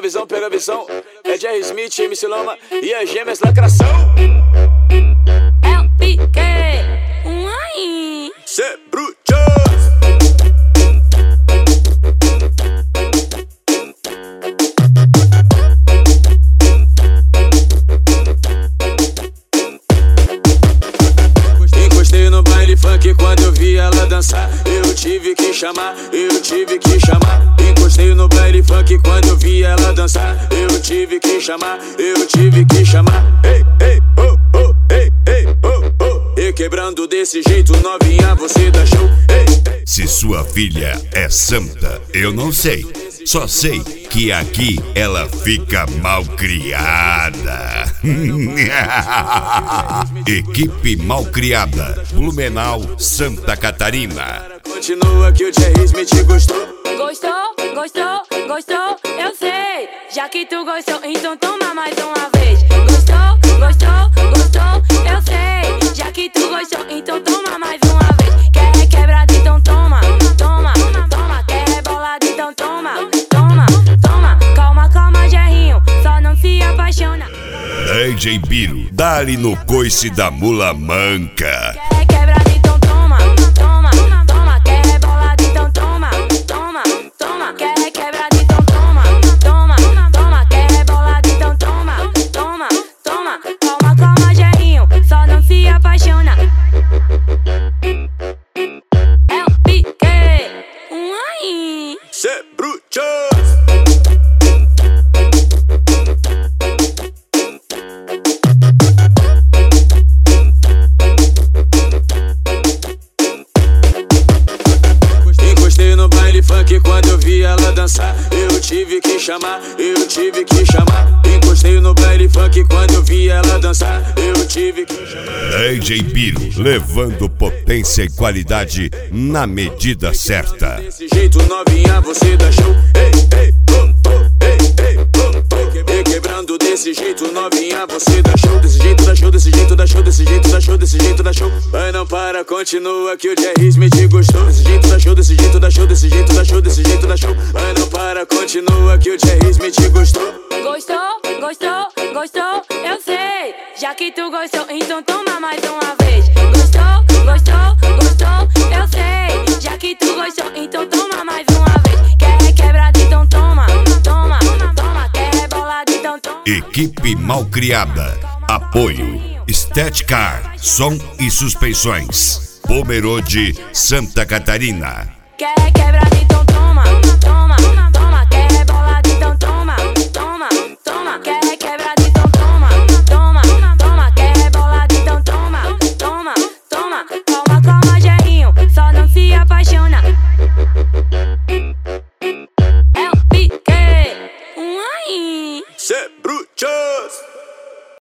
pega a visão. É Jerry Smith, MC Loma e as gêmeas lacração. É o pique, uai. Cê bruto. Encostei no baile funk quando eu vi ela dançar. Eu tive que chamar. Encostei no baile funk quando eu vi ela dançar. Eu tive que chamar. Ei, ei, oh, oh, ei, ei, oh, oh. E quebrando desse jeito, novinha, você dá show. Ei, ei. Se sua filha é santa, eu não sei. Só sei que aqui ela fica mal criada. Equipe Malcriada, Blumenau, Santa Catarina. Continua que o Jerry Smith gostou. Gostou, eu sei. Já que tu gostou, então toma mais uma vez. Gostou, eu sei. Já que tu gostou, então toma mais uma vez. Quer requebrada, então toma. Quer rebolada, então toma. Calma, Jerrinho, só não se apaixona. DJ Biro, dá-lhe no coice da mula manca. Quer requebrada, então toma. Quer rebolada, então toma. Quer requebrada, então toma. Quer rebolada, então toma. Calma, Jerrinho, só não se apaixona. É o pique, uai. Cê bruto. Encostei no baile funk quando eu vi ela dançar. Eu tive que chamar. Encostei no baile funk quando eu vi ela dançar. Eu tive que chamar. DJ Biro, levando potência e qualidade na medida certa. Desse jeito, novinha, você dá show. Ei, ei, oh, oh, ei, ei, oh, oh. E quebrando desse jeito, novinha, você dá show. Desse jeito dá show. Vai, não para, continua que o Jerry Smith gostou. Desse jeito dá show. Vai, não para, continua que o Jerry Smith gostou. Gostou, eu sei. Já que tu gostou, então toma mais uma vez. Gostou, eu sei. Já que tu gostou, então toma mais uma vez. Quer requebrada, então toma. Quer rebolada, então toma. Equipe Malcriada, apoio Estética, som e suspensões, Pomerode, Santa Catarina. Quer requebrada, então toma.